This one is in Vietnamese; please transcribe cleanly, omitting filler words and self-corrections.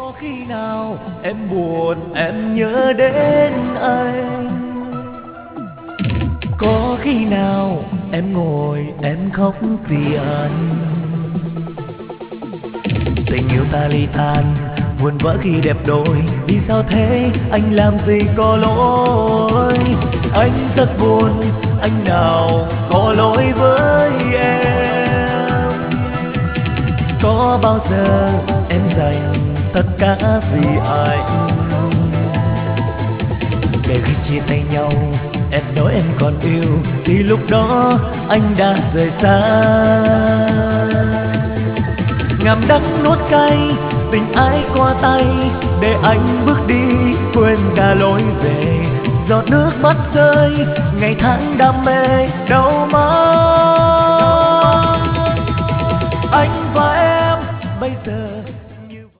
Có khi nào em buồn em nhớ đến anh, có khi nào em ngồi em khóc vì anh. Tình yêu ta ly tan buồn vỡ khi đẹp đôi, vì sao thế anh làm gì có lỗi. Anh rất buồn, anh nào có lỗi với em. Có bao giờ em dành tất cả vì anh, để khi chia tay nhau em nói em còn yêu, thì lúc đó anh đã rời xa. Ngậm đắng nuốt cay tình ai qua tay, để anh bước đi quên cả lối về. Giọt nước mắt rơi ngày tháng đam mê đâu mất. Anh và em bây giờ